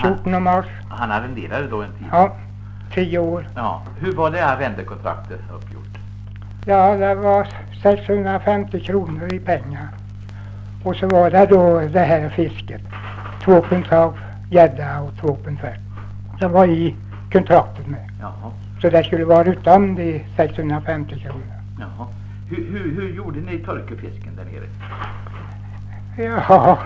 14 mars. Han arrenderade då en tid? Ja, 10 år. Ja. Hur var det arrendekontraktet uppgjort? Ja, det var 650 kronor i pengar. Och så var det då det här fisket. 2 pund av gädda och 2 pund färg. Det var i kontraktet med. Jaha. Så det skulle vara utan de 650 kronor. Jaha. Hur gjorde ni torkefisken där nere? Ja,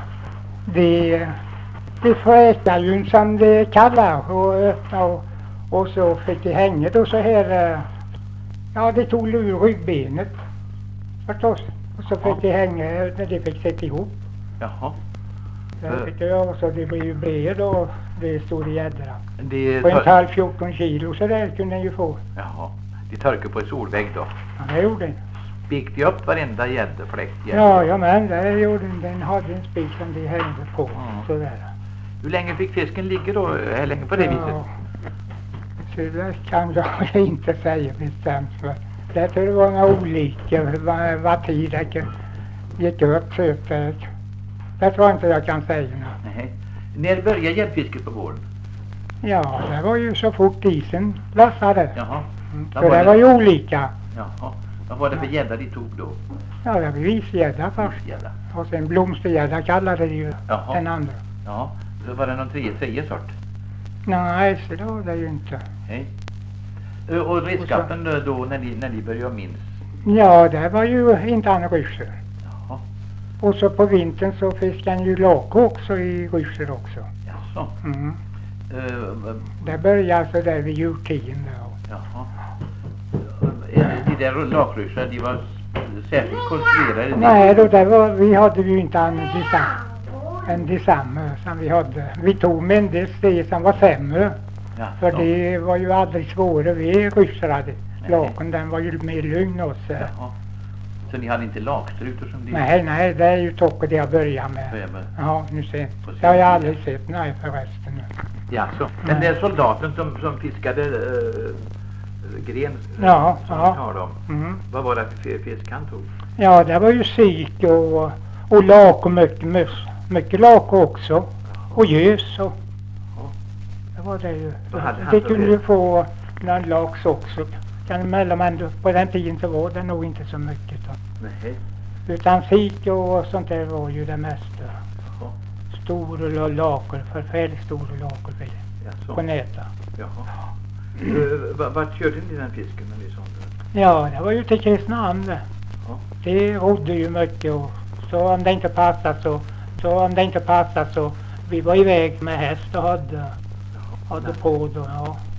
de fräknade ju som det kallar och så fick de hänget och så här. Ja, de tog ur ryggbenet förstås. Och så fick de hänga när de fick sätta ihop. Jaha. Det fick de göra så det blev ju bred och det stod i gäddorna. De Och en halv 14 kilo så där kunde den ju få. Jaha. De torkade på en solvägg då? Ja, det gjorde den. Spik de upp varenda gäddefläkt? Ja, men det gjorde den. Den hade en spik som de hängde på. Sådär. Hur länge fick fisken ligga då? Hur länge på det viset? Så det kan jag inte säga bestämt. För det tror det var några olika vad tid det gick upp. Så det tror jag inte jag kan säga. Nej. När började gäddfisket på gården? Ja, det var ju så fort isen lossade. Jaha. Så det var ju olika. Jaha. Vad var det för gädda de tog då? Ja, det var visgädda först. Visgädda. Och sen blomstergädda kallade de ju den andra. Ja, så var det någon tredje sort? Nej, så det var det ju inte. Nej. Och redskapen då när ni började minns? Ja, det var ju inte andra ryssor. Jaha. Och så på vintern så fiskade ju lake också i ryssor också. Jaså? Mm. Det började alltså där vid jultiden då. Jaha. De där lakryssarna, de var särskilt konstruerade? Nej, då vi hade ju inte en detsamma som vi hade. Vi tog Mendes det som var sämre. Ja, för det var ju aldrig svårare vi ryssade. Laken den var ju mer lugn och så. Jaha. Så ni hade inte lakstrutor som de... Nej, det är ju tocka det jag börjar med. Ja, nu ser. Det har jag aldrig sett, nej förresten. Ja, så. Den där soldaten som fiskade gren som vi talade om. Vad var det för fisk han tog? Ja, det var ju sik och lak och mycket lak också. Och gös och... Det var det ju. Det kunde ju få någon laks också. Men på den tiden så var det nog inte så mycket då. Nej. Utan sik och sånt där var ju det mesta. Stora laker, förfärligt stora laker på näta. Jaha. Vart körde ni den fisken när ni sålde den? Ja, det var ju till Kristinehamn. Det rodde ju mycket och så om det inte passade så vi var iväg med häst och hade på då, ja.